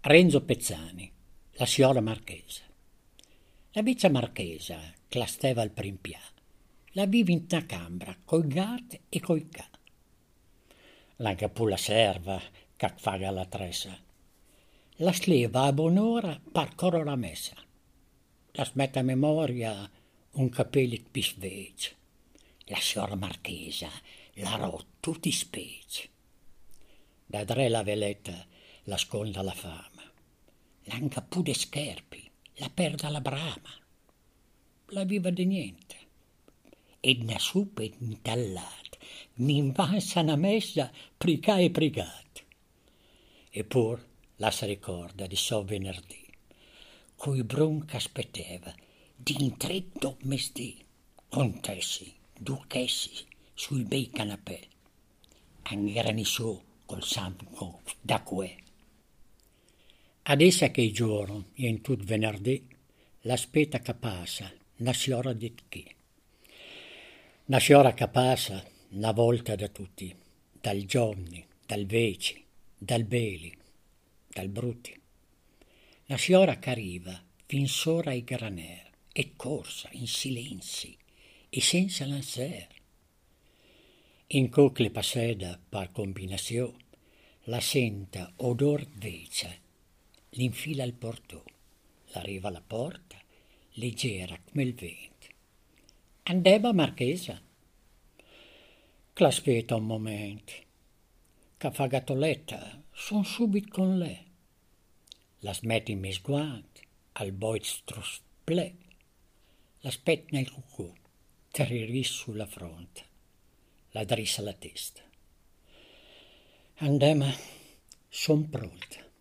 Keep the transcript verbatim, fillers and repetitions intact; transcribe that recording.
Renzo Pezzani, la signora marchesa. La vecchia marchesa, che la steva al primpià, la vive in una camera coi gatti e coi ca. L'anche pure la serva, che faga la tressa. La sleva a buon'ora par coro la messa. La smette a memoria un capello pisvece. La signora marchesa la ro tutti specie. Da dre la veletta la sconda la fama. L'anca pure scherpi, la perda la brama. La viva di niente. E na supe intallat, n'invanza una messa pricà e prigat. Eppur la si ricorda di so venerdì, coi brun che aspetteva, din tre mestì, contessi, duchessi, sui bei canapè. Angherani su col sangue da que. Adesso che i giorni, e in tut venerdì, l'aspetta che passa, una signora di chi. Una signora che passa, una volta da tutti, dal giovani, dal veci, dal beli, dal brutti. Una signora che arriva fin sora ai graner, e corsa in silenzi, e senza lancer. In cocle passeda, par combinazione, la senta odor vece, l'infila al portò, l'arriva alla porta, leggera come il vento. Andeva marchesa, che l'aspetta un momento, che fa gatoletta, son subito con lei. La smette in mes guanti, al boistro splè, l'aspetta nel cucù, triris sulla fronte, la drissa la testa. Andema, son pronta.